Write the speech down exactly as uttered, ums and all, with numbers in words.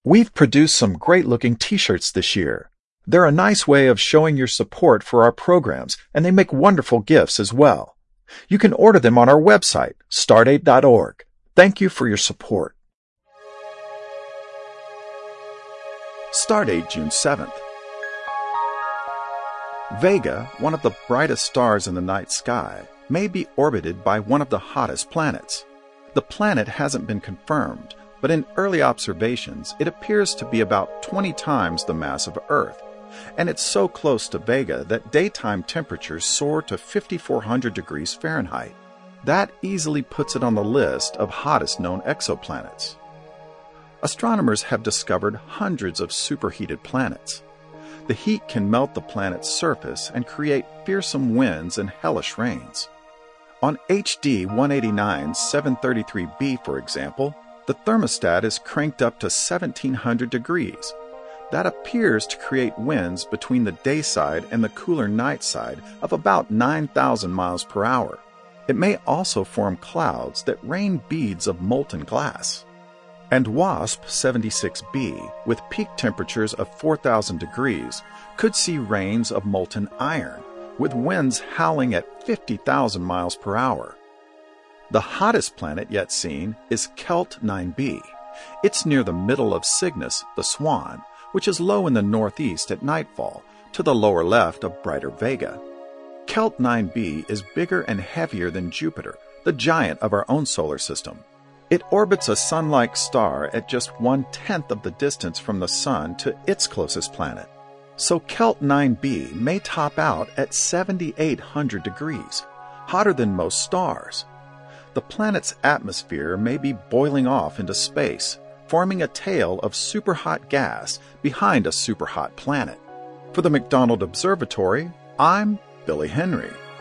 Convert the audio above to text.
We've produced some great-looking t-shirts this year. They're a nice way of showing your support for our programs, and they make wonderful gifts as well. You can order them on our website, stardate dot org. Thank you for your support. Stardate, June seventh. Vega, one of the brightest stars in the night sky, may be orbited by one of the hottest planets. The planet hasn't been confirmed, but in early observations, it appears to be about twenty times the mass of Earth, and it's so close to Vega that daytime temperatures soar to fifty-four hundred degrees Fahrenheit. That easily puts it on the list of hottest known exoplanets. Astronomers have discovered hundreds of superheated planets. The heat can melt the planet's surface and create fearsome winds and hellish rains. On H D one eighty-nine seven thirty-three b, for example, the thermostat is cranked up to seventeen hundred degrees. That appears to create winds between the day side and the cooler night side of about nine thousand miles per hour. It may also form clouds that rain beads of molten glass. And WASP seventy-six b, with peak temperatures of four thousand degrees, could see rains of molten iron, with winds howling at fifty thousand miles per hour. The hottest planet yet seen is Kelt nine b. It's near the middle of Cygnus, the Swan, which is low in the northeast at nightfall, to the lower left of brighter Vega. Kelt nine b is bigger and heavier than Jupiter, the giant of our own solar system. It orbits a sun-like star at just one-tenth of the distance from the Sun to its closest planet. So Kelt nine b may top out at seventy-eight hundred degrees, hotter than most stars. The planet's atmosphere may be boiling off into space, forming a tail of superhot gas behind a superhot planet. For the McDonald Observatory, I'm Billy Henry.